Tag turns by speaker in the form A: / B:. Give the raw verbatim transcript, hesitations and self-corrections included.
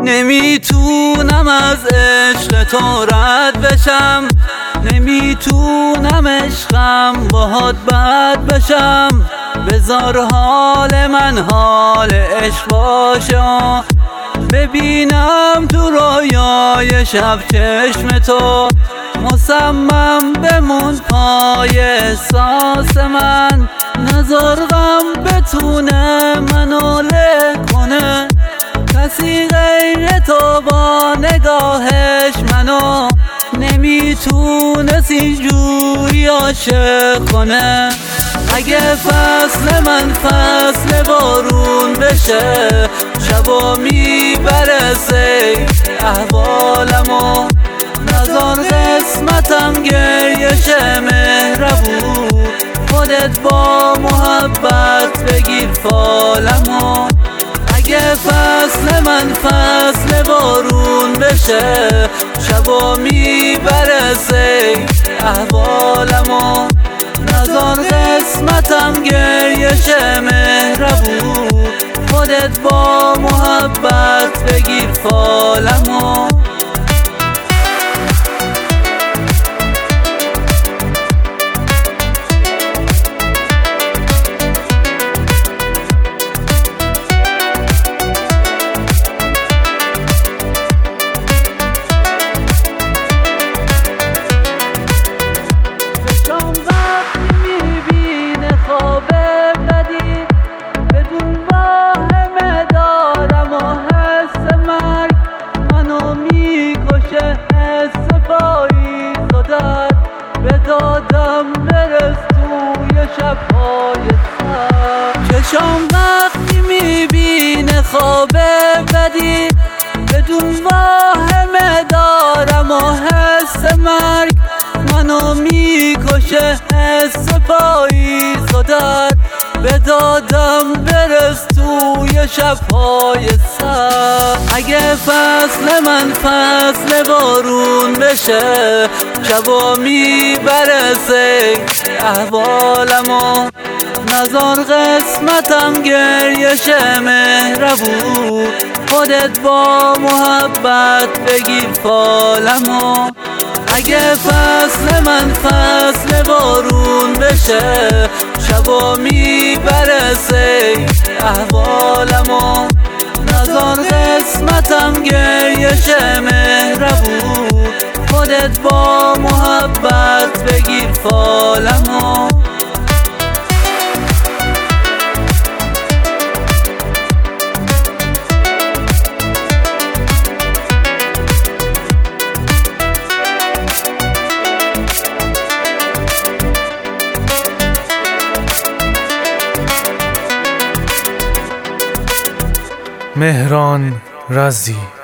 A: نمیتونم از عشق تو رد بشم، نمیتونم عشقم باهات بد بشم. بذار حال من حال عشق باشه، ببینم تو رویای شب چشم تو. مصمم بمون پای احساس من، نذار غم بتونه منو له کنه. کسی غیر تو با نگاهش منو نمیتونست اینجوری عاشق کنه. اگه فصل من فصل بارون بشه، شبا میبره سیل احوالمو. نذار قسمتم گریش مهربون، خودت با محبت بگیر فالمو. اگه فصل من فصل بارون بشه، شبا میبره سیل احوالمو. نذار قسمتم گریش مهربون، خودت با محبت بگیر فالمو. بدادم برس توی شبهای سر. چشام وقتی میبینه خواب بدی، بدون واهمه دارم و حس مرگ منو میکشه. حس پاییز و درد بدادم برس توی شبهای سر. اگه فصل من فصل بارون بشه، شبا میبره سیل احوالمو. نذار قسمتم گریش مهربون، خودت با محبت بگیر فالمو. اگه فصل من فصل بارون بشه، شبا میبره سیل احوالمو. نذار قسمتم گریش مهربون، خودت با محبت بگیر فالمو.
B: مهران رزی.